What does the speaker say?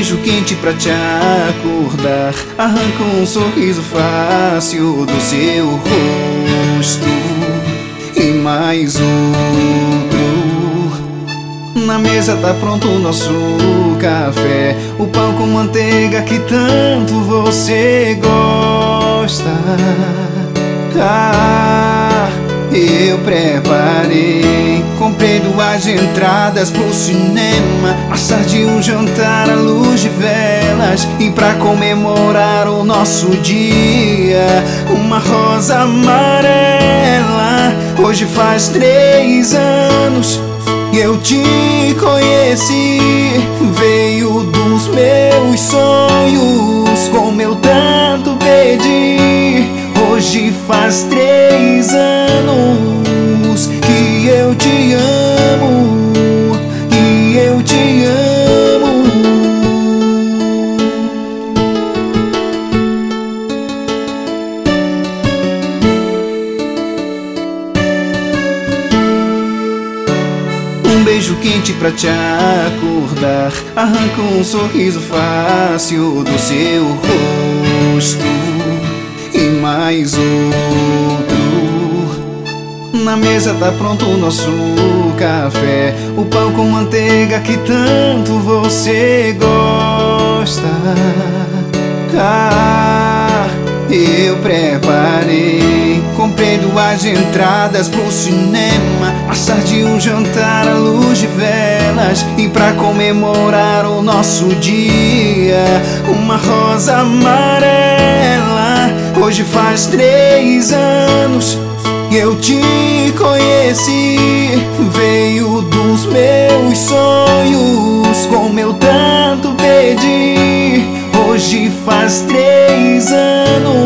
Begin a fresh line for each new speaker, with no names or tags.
beijo quente pra te acordar, arranca um sorriso fácil do seu rosto e mais outro. Na mesa tá pronto o nosso café, o pão com manteiga que tanto você gosta. Eu preparei, comprei 2 entradas pro cinema, mais tarde um jantar à luz de velas, e pra comemorar o nosso dia, uma rosa amarela. Hoje faz 3 anos que eu te conheci, veio dos meus sonhos, como eu tanto pedi. Hoje faz 3 anos que eu te amo, que eu te amo. Um beijo quente pra te acordar, arranca um sorriso fácil do seu rosto e mais outro. Na mesa tá pronto o nosso café, o pão com manteiga que tanto você gosta. Eu preparei, comprei 2 entradas pro cinema, mais tarde um jantar à luz de velas, e pra comemorar o nosso dia, uma rosa amarela. Hoje faz 3 anos que eu te conheci, veio dos meus sonhos, como eu tanto pedi. Hoje faz 3 anos